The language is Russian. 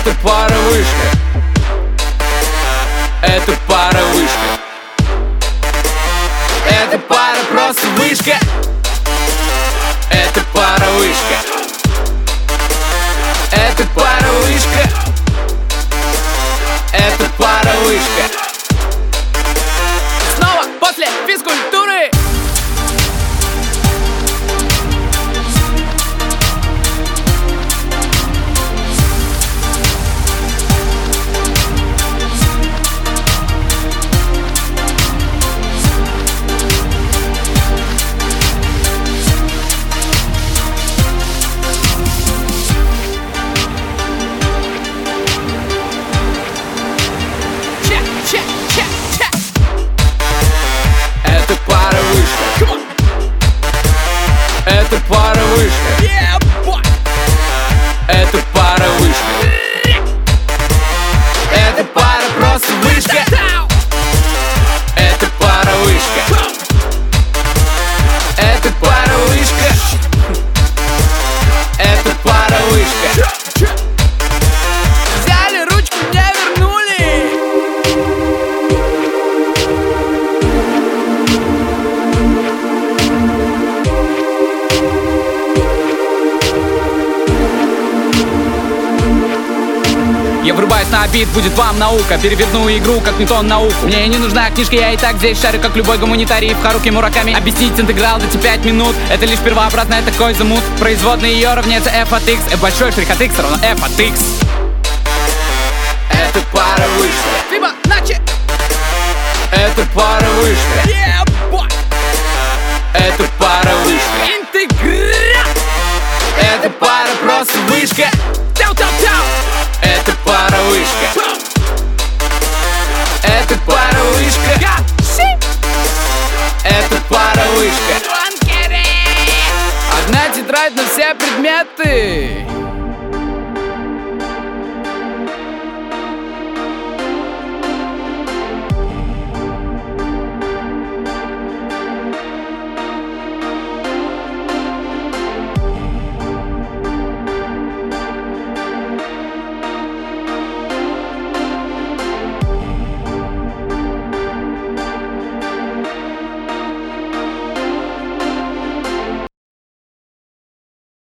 Это пара вышка. Это пара вышка. Это пара просто вышка. Это пара вышка. Это пара вышка. Это пара вышка. Снова после физкультуры. Это пара вышка. Это пара вышка. Это пара вышка. Это пара просто вышка. Это пара вышка. Это пара вышка. Это пара вышка. Взяли ручку, не вернули. Я врубаюсь на бит, будет вам наука. Переверну игру, как Ньютон науку. Мне не нужна книжка, я и так здесь шарю, как любой гуманитарий в Харуки Мураками. Объяснить интеграл дайте 5 минут. Это лишь первообразное такой замут. Производные ее равняется f от x. Большой штрих от x равно f от x. Это пара вышка. Фибоначчи. Это пара вышка. Это пара вышка. Интеграл. Это пара просто вышка. Тау-тау-тау. Это пара вышка. Это пара вышка. Это пара вышка. Одна тетрадь на все предметы.